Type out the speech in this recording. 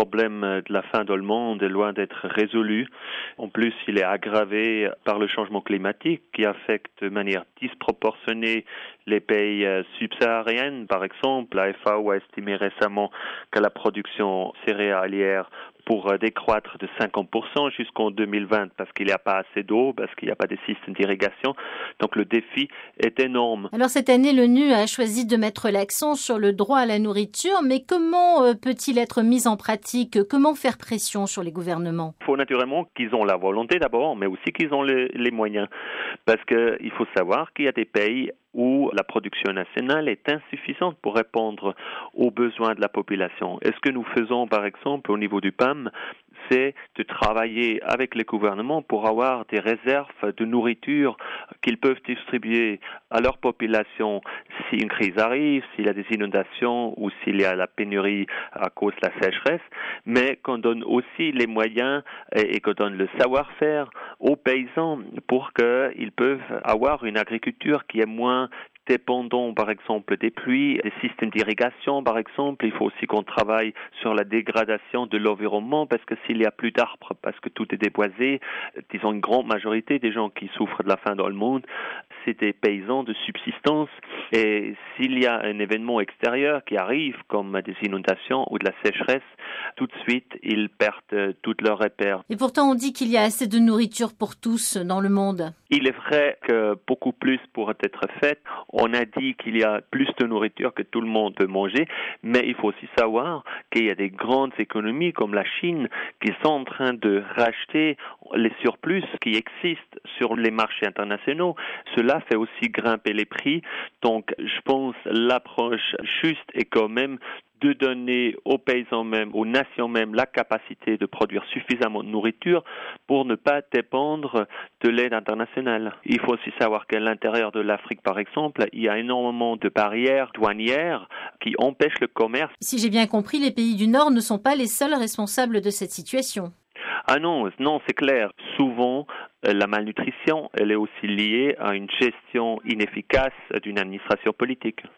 problème de la faim dans le monde est loin d'être résolu. En plus, il est aggravé par le changement climatique qui affecte de manière disproportionnée les pays subsahariens. Par exemple, la FAO a estimé récemment que la production céréalière pour décroître de 50% jusqu'en 2020 parce qu'il n'y a pas assez d'eau, parce qu'il n'y a pas de système d'irrigation. Donc le défi est énorme. Alors cette année, l'ONU a choisi de mettre l'accent sur le droit à la nourriture, mais comment peut-il être mis en pratique? Comment faire pression sur les gouvernements? Il faut naturellement qu'ils ont la volonté d'abord, mais aussi qu'ils ont les moyens. Parce qu'il faut savoir qu'il y a des pays où la production nationale est insuffisante pour répondre aux besoins de la population. Et ce que nous faisons, par exemple, au niveau du PAM, c'est de travailler avec les gouvernements pour avoir des réserves de nourriture qu'ils peuvent distribuer à leur population si une crise arrive, s'il y a des inondations ou s'il y a la pénurie à cause de la sécheresse, mais qu'on donne aussi les moyens et qu'on donne le savoir-faire aux paysans pour qu'ils peuvent avoir une agriculture qui est moins dépendant, par exemple, des pluies, des systèmes d'irrigation, par exemple. Il faut aussi qu'on travaille sur la dégradation de l'environnement parce que s'il n'y a plus d'arbres, parce que tout est déboisé, disons une grande majorité des gens qui souffrent de la faim dans le monde, c'est des paysans de subsistance. Et s'il y a un événement extérieur qui arrive, comme des inondations ou de la sécheresse, tout de suite, ils perdent toutes leurs repères. Et pourtant, on dit qu'il y a assez de nourriture pour tous dans le monde. Il est vrai que beaucoup plus pourrait être fait. On a dit qu'il y a plus de nourriture que tout le monde peut manger, mais il faut aussi savoir qu'il y a des grandes économies comme la Chine qui sont en train de racheter les surplus qui existent sur les marchés internationaux. Cela fait aussi grimper les prix. Donc, je pense l'approche juste est quand même de donner aux paysans même, aux nations même, la capacité de produire suffisamment de nourriture pour ne pas dépendre de l'aide internationale. Il faut aussi savoir qu'à l'intérieur de l'Afrique, par exemple, il y a énormément de barrières douanières qui empêchent le commerce. Si j'ai bien compris, les pays du Nord ne sont pas les seuls responsables de cette situation. Ah non, c'est clair. Souvent, la malnutrition, elle est aussi liée à une gestion inefficace d'une administration politique.